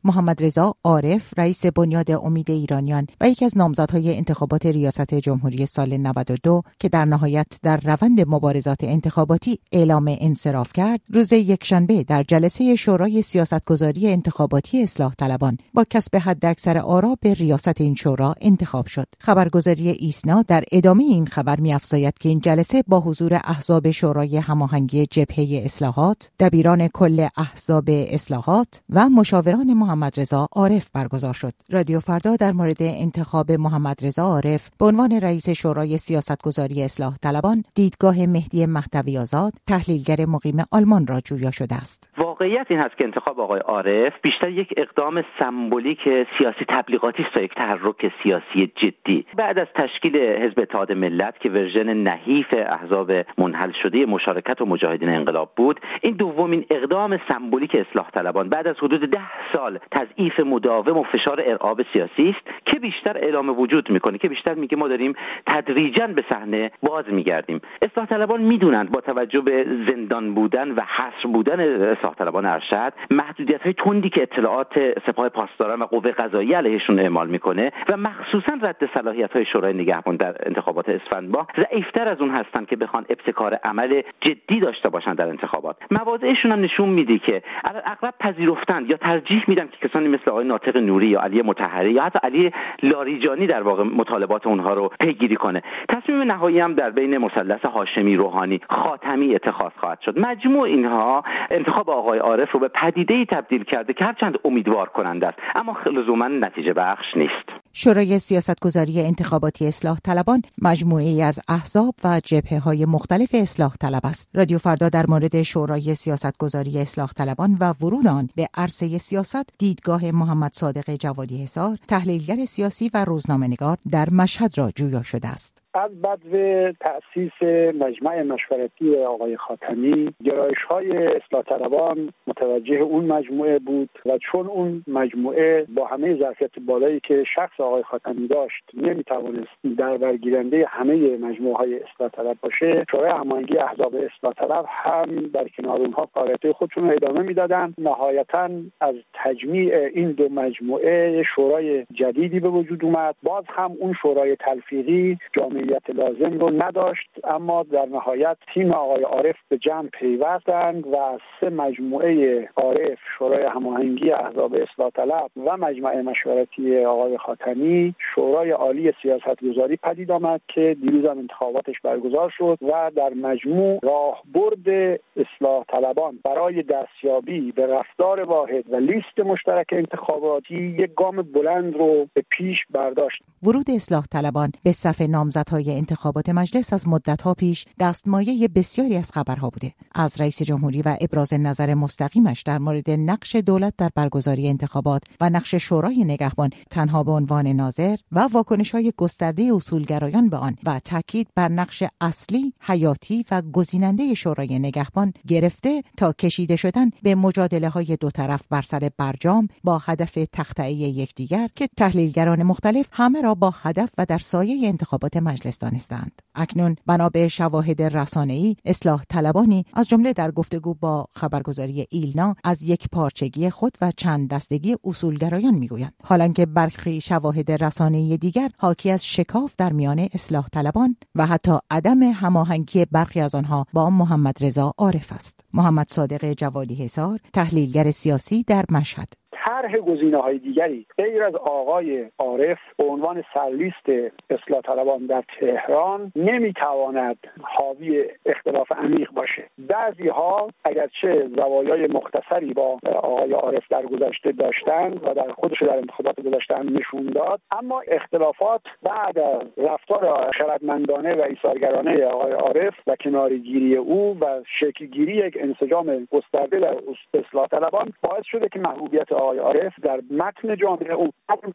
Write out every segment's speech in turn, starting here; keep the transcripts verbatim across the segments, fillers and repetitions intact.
محمد رضا عارف رئیس بنیاد امید ایرانیان و یکی از نامزدهای انتخابات ریاست جمهوری سال نود و دو که در نهایت در روند مبارزات انتخاباتی اعلام انصراف کرد، روز یکشنبه در جلسه شورای سیاستگذاری انتخاباتی اصلاح طلبان با کسب حداکثر آرا به ریاست این شورا انتخاب شد. خبرگزاری ایسنا در ادامه این خبر می‌افزاید که این جلسه با حضور احزاب شورای هماهنگی جبهه اصلاحات، دبیران کل احزاب اصلاحات و مشاوران محمد رضا عارف برگزار شد. رادیو فردا در مورد انتخاب محمد رضا عارف به عنوان رئیس شورای سیاستگذاری اصلاح طلبان دیدگاه مهدی مهدوی آزاد، تحلیلگر مقیم آلمان را جویا شده است. واقعیت این هست که انتخاب آقای عارف بیشتر یک اقدام سمبولیک سیاسی تبلیغاتی است تا یک تحرک سیاسی جدی. بعد از تشکیل حزب اتحاد ملت که ورژن نحیف احزاب منحل شده مشارکت و مجاهدین انقلاب بود، این دومین اقدام سمبولیک اصلاح طلبان بعد از حدود ده سال تضعیف مداوم و فشار ارعاب سیاسی است که بیشتر اعلام وجود میکنه، که بیشتر میگه ما داریم تدریجاً به صحنه باز میگردیم. اصلاح طلبان میدونند با توجه به زندان بودن و حصر بودن اصلاح طلبان ارشد، محدودیت‌های تندی که اطلاعات سپاه پاسداران و قوه قضاییه علیهشون اعمال میکنه و مخصوصاً رد صلاحیت‌های شورای نگهبان در انتخابات اسفند ماه ضعیف‌تر از اون هستن که بخوان ابتکار عمل جدی داشته باشن در انتخابات. مواضعشون هم نشون میده که اغلب پذیرفتن یا ترجیح میدن که کسانی مثل آقای ناطق نوری یا علی مطهری یا حتی علی لاریجانی در واقع مطالبات اونها رو پیگیری کنه. تصمیم نهایی هم در بین مثلث هاشمی روحانی خاتمی اتخاذ خواهد شد. مجموع اینها انتخاب آقای عارف رو به پدیده‌ای تبدیل کرده که هرچند امیدوار کننده است اما لزوما نتیجه بخش نیست. شورای سیاستگذاری انتخاباتی اصلاح طلبان مجموعه‌ای از احزاب و جبهه‌های مختلف اصلاح طلب است. رادیو فردا در مورد شورای سیاستگذاری اصلاح طلبان و ورود آن به عرصه سیاست دیدگاه محمد صادق جوادی حصار، تحلیلگر سیاسی و روزنامه‌نگار در مشهد را جویا شده است. از بدو تأسیس مجمع مشورتی آقای خاتمی، گرایش‌های اصلاح طلبان متوجه اون مجموعه بود و چون اون مجموعه با همه ظرفیت بالایی که شخص آقای خاتمی داشت نمیتوانست در برگیرنده همه مجموعه‌های اصلاح طلب باشه، شورای هماهنگی احزاب اصلاح طلب هم در کنار اونها فعالیت خودشون رو ادامه میدادن. نهایتاً از تجمیع این دو مجموعه شورای جدیدی به وجود اومد. باز هم اون شورای تلفیقی جامعه لازم رو نداشت، اما در نهایت تیم آقای عارف به جمع پیوستند و سه مجموعه عارف، شورای هماهنگی احزاب اصلاح طلب و مجمع مشورتی آقای خاتمی، شورای عالی سیاستگذاری پدید آمد که دیروز هم انتخاباتش برگزار شد و در مجموع راهبرد اصلاح طلبان برای دستیابی به رفتار واحد و لیست مشترک انتخاباتی یک گام بلند رو به پیش برداشت. ورود اصلاح طلبان به صف نامزدهای انتخابات مجلس از مدت‌ها پیش دستمایه بسیاری از خبرها بوده. از رئیس جمهوری و ابراز نظر مستقیمش در مورد نقش دولت در برگزاری انتخابات و نقش شورای نگهبان تنها به عنوان ناظر و واکنش‌های گسترده اصولگرایان به آن و تاکید بر نقش اصلی، حیاتی و گزیننده شورای نگهبان گرفته تا کشیده شدن به مجادله‌های دو طرف بر سر برجام با هدف تخطئه یکدیگر که تحلیلگران مختلف همه را با هدف و در سایه انتخابات مجلس دانستند. اکنون بنا به شواهد رسانه‌ای، اصلاح طلبانی از جمله در گفتگو با خبرگزاری ایلنا از یک پارچگی خود و چند دستگی اصولگرایان میگویند، حالانکه برخی شواهد رسانه‌ای دیگر حاکی از شکاف در میان اصلاح طلبان و حتی عدم هماهنگی برخی از آنها با محمد رضا عارف است. محمد صادق جوادی حصار، تحلیلگر سیاسی در مشهد: طرح گزینه‌های دیگری غیر از آقای عارف به عنوان سرلیست اصلاح طلبان در تهران نمیتواند حاوی اختلاف عمیق باشه. بعضی‌ها اگرچه زوایای مختصری با آقای عارف در گذشته داشتند و در خودش در انتخابات گذشته هم نشون داد، اما اختلافات بعد از رفتار خردمندانه و ایثارگرانه آقای عارف و کناره‌گیری او و شکل‌گیری یک انسجام گسترده در اصلاح طلبان باعث شده که محبوبیت آقای عارف در متن جامعه او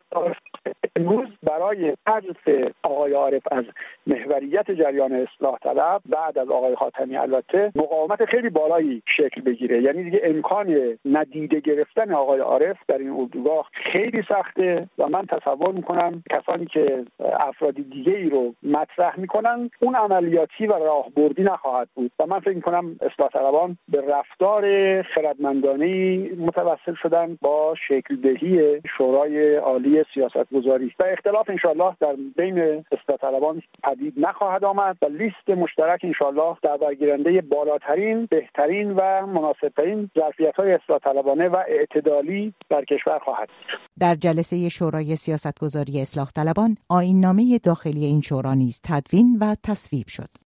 امروز برای حذف آقای عارف از محوریت جریان اصلاح طلب بعد از آقای خاتمی البته مقاومت خیلی بالایی شکل بگیره. یعنی دیگه امکان ندیده گرفتن آقای عارف در این اردوگاه خیلی سخته و من تصور میکنم کسانی که افراد دیگه ای رو مطرح میکنن اون عملیاتی و راهبردی نخواهد بود و من فکر میکنم اصلاح طلبان به رفتار خردمندانه متوسل شدن با شکل دهی شورای عالی سیاستگذاری و اختلاف انشالله در بین اصلاح طلبان پدید نخواهد آمد و لیست مشترک انشالله در برگیرنده بالاترین، بهترین و مناسبترین ظرفیت‌های اصلاح طلبانه و اعتدالی در کشور خواهد بود. در جلسه شورای سیاستگذاری اصلاح طلبان آیین‌نامه داخلی این شورا نیز تدوین و تصویب شد.